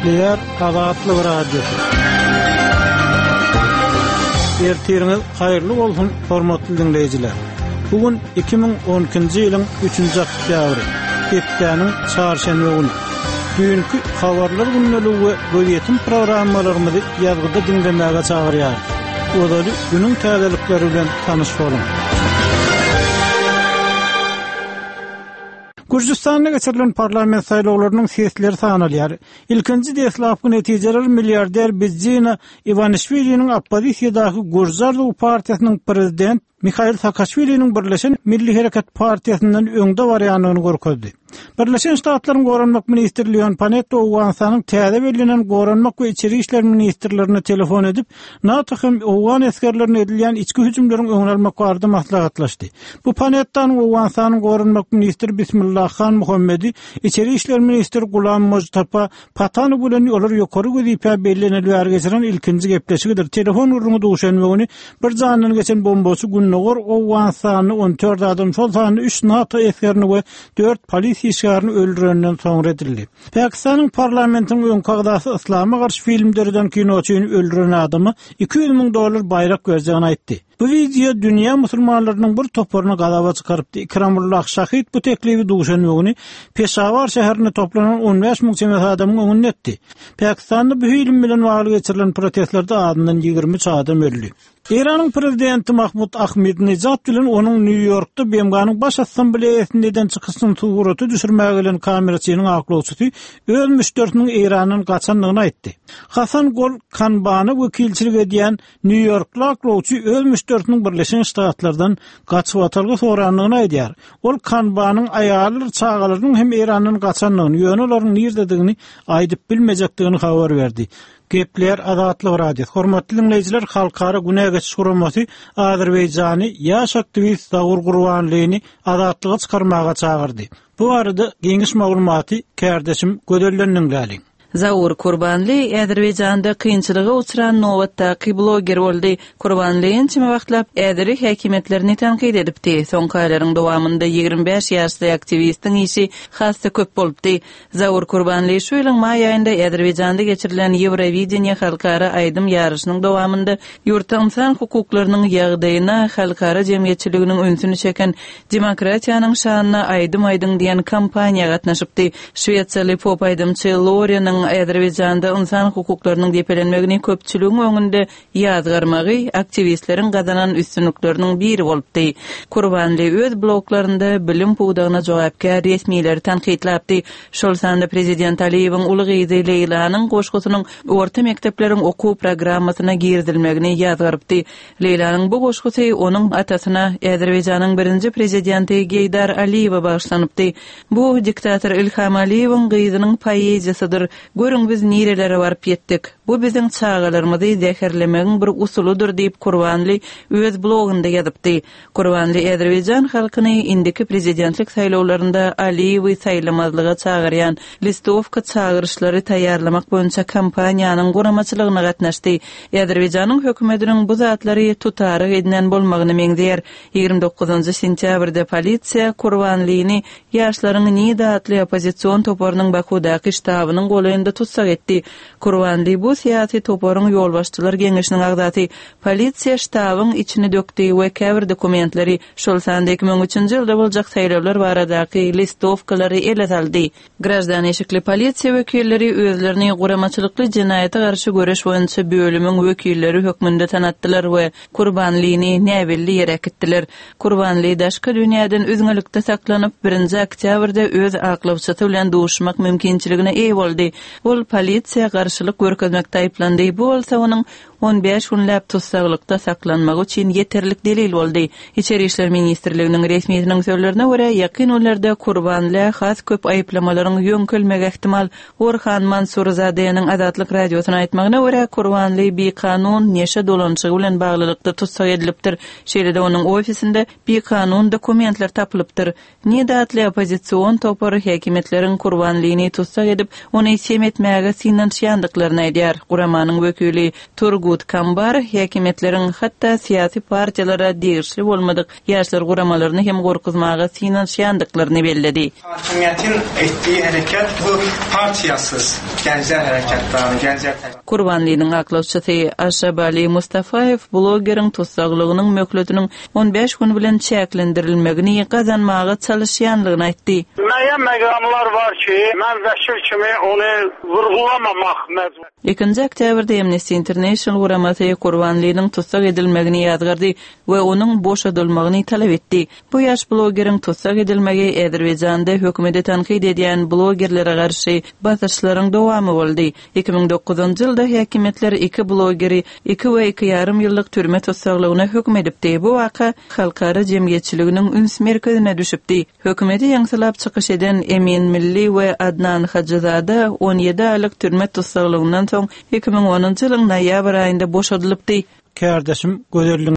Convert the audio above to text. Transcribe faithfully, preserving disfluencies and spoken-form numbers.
Kepler Azatlı Radyosu. Ertiriniz hayırlı olsun hormatly dinleyijiler. Bugün iki bin on ikinji ýylyň üçünji oktýabry. Hepdeniň çarşamba güni. Dünkü habarlar günnäli we göýetim programmalarymyzy ýazgyda dinlemäge çagyrýar. Odaly günüň täzelikleri bilen tanyş bolun. Gürjistanda geçirilen parlament saýlawlarynyň sesleri sanalýar. Ilkinji deslapky netijeler milliarder Bizjina Ivanishvili'niň oppozisiýadaky Gürjistan partiýasynyň prezident Mikhail Saakashvili'niň Birleşen Milli Hereket Partiýasynyň öňde barýanlygyny görkezdi. Birleşen Ştatlaryň Goranmak Ministrligiň Panetto Owgansanyň täze belinen Goranmak we Içeri işler ministrlerine telefon edip NATO hem Owgan eskerlerine edilýän içki hüjümleriň öňüne almak barada maslahatlaşdy. Bu Panetto'ň Owgansanyň Goranmak ministri Bismillah Khan Muhammedi, İçeri işler ministri Gulam Mujtaba Patany bilen olar ýokary gözipe bellenilýär geçiren ilkinji gepleşigidir. Telefon urunu duşanmagyny bir janyny geçen bombasy günnäger Owgansany on dört adam şol sany üç NATO eskerini we dört polis işgärini öldürenden soňra edildi. Pakistanyň parlamentiniň öň kagdasy islama garşy filmlerden kinoçyny öldüren adamy iki yüz miň dollar bayrak gözlegini aýtdy. Bu video dünýä musulmanlarynyň bir toparyny galaba çykarypdy. Ikramullah Şahid bu teklifi duşanmagyny Peşawar şäherine toplanan on beş miň çemet adamyň öňüne etdi. Pakistanda bu film bilen wagly geçirilen protestlerde adından ýygrimi üç adam öldü. İran'ın prezidenti Mahmud Ahmadinejad bilen onun New York'ta B M G'nın baş assambleýasyndan çykyşyny suguraty düşürmäge gelen kameraçynyň aklawçysy ölmüş dörtüň İran'ın gaçanlygyny aýtdy. Hasan Gol Kanbany wekilçilik edýän New York'ly aklawçy ölmüş dörtüň Birleşen Ştatlardan gaçyp atalgy soranlygyny aýdýar. Ol Kanbanyň aýaly çağalarynyň hem İran'ın gaçanlygyny, ýöne olaryň nirdedigini aýdyp bilmejekdigini habar berdi. Kepler Azatly Radyosu. Hormatly dinleyijiler, halkara güne geçiş guramasy Azerbaýjany ýaş aktivist Zagur Gurbanlyny azatlyga çykarmaga çagyrdy. Bu arada geňiş maglumaty kärdeşim Gödelleniň gäli. Zagur Gurbanly Azerbaýjanda kynçylyga uçuran nowatdaky bloger boldy. Gurbanlyň çime wagtlap äderi häkimetlerini tanqid edipdi. Soňky aýlaryň dowamında ýygrimi beş ýaşly aktivistiň işi hassa köp bolupdy. Zagur Gurbanly şu ýylyň may aýynda Azerbaýjanda geçirilen Eurovision halkara aýdym ýarışynyň dowamında ýurtda insan hukuklarynyň ýagdaýyna halkara jemgyýetçiliginiň öňsüni çeken demokratiýanyň şanyna aýdym-aýdym diýen kampaniýa gatnaşypdy. Şweýçarly pop aýdymçy Lorianyň Azerbaýjanda insan hukuklarynyň depelenmegini köpçüligiň öňünde ýazgarmagy aktivistleriň gazanan üstünlükleriniň biri bolupdy. Gurbanly öz bloglarynda bilim puwdagyna jogapkär resmiýetleri tanqidlapdy. Şol sanda prezident Aliýewiň uly gyzy Leylanyň goşgusynyň orta mektepleriň okuw programmasyna girdilmegini ýazgarypdy. Leylanyň bu goşgusy onuň atasyna Azerbaýjanyň birinji prezidenti Geýdar Aliýewe bagşlanypdy. Bu diktator Ilham Aliýewiň gyzynyň poeziýasydyr. Görüň biz nirelere barıp ýetdik. Bu biziň çağalarymyzy zäherlemegiň bir usuludyr diýip Gurbanly öz blogunda ýazypdy. Gurbanly Azerbaýjan halkyny indiki prezidentlik saýlawlarynda Aliýewi saýlamazlyga çagyrýan listovka çagyrışlary taýýarlamak boýunça kampaniýanyň guramaçylygyna gatnaşdy. Azerbaýjanyň hökümetiniň bu zatlary tutary edilen bolmagyny meňzeýär. ýygrimi dokuzunçy sentýabrda polisiýa Gurbanlyny ýaşlaryň Nida atly opozisiýon toparynyň Bakudaky ştabynyň golayynda tutsak etdi. Gurbanly bu siyasi toparyň ýolbaşçylar geňeşiniň agdaty polisiýa ştabynyň içine dökdi we käbir dokumentleri şol sanda iki bin üçünçi ýylda boljak saýlawlar baradaky listovkalary ele saldy. Graždan eşikli polisiýa wekilleri özlerini guramaçylykly jinaýata garşy göreş boýunça bölümiň wekilleri hökmünde tanatdylar we Gurbanlyny näbilli ýerekitdiler. Gurbanly daşky dünýäden üzgünlikde saklanyp birinji oktýabrda öz aklawçysy bilen duşmak mümkinçiligine eýe boldy. Ol polisiýa garşylyk görkezmekde aýplandy. Bu bolsa onuň on beş günläp tutsaklikda saklanmagy üçin ýeterlik delil boldy. İçeri işler ministrliginiň resmiýetiniň sözlerine görä, ýakyn günlerde Gurbanly has köp aýplamalaryň ýöňkelmegi ihtimal. Orhan Mansurzadeýanyň Azatlyk radiosyna aýtmagyna görä, Gurbanly bir kanun neşe dolançygy bilen baglylykda tutsak edilipdir. Şeýle-de onuň ofisinde bir kanun dokumentler tapylypdyr. Nida atly opozisiýon topary häkimetleriň Gurbanlyny tutsak edip, ony etmäge sinanşýandyklaryny aýdýar. Guramanyň wekili Turgut Kambar häkimetleriň hatda siýasy partiýalara degişli bolmadyk ýaşlar guramalaryny hem gorkuzmaga sinanşýandyklaryny belledi. Hakimiýetin etdiği hareket bu partiýasız gençler hareketleri, gençler. Kurbanlynyň aklawçysy Aşabali Mustafaev blogeriň tutsaglygynyň möhletiniň on beş gün bilen çäklendirilmegini gazanmaga çalışýanlygyny aýtdy. Müəyyən məqamlar var ki, mən vəkil kimi onu vurgulamamaq məcbur. ikinji oktýabrda Amnesty International guramasy Kurbanlynyň tutsag edilmegini ýazgardy we onuň boşadylmagyny talap etdi. Bu ýaş blogeriň tutsag edilmegi Azerbaýjanda hökümeti tanqid edýän blogerlere garşy basyşlaryň dowamy boldy. iki ming dokuzunçy ýylda häkimetler iki blogeri iki we iki ýarym ýyllyk türme tutsaglygyna hökm edipdi. Bu waka halkara jemgyýetçiliginiň üns merkezine düşipdi. Hökümeti ýaňsylap çykyş eden Emin Milli we Adnan Hajjazada on ýedi aýlyk türme tutsaglygynyň soň iki ming onunçy ýylyň noýabr aýynda boşadylypdy. Kärdeşim gözelliň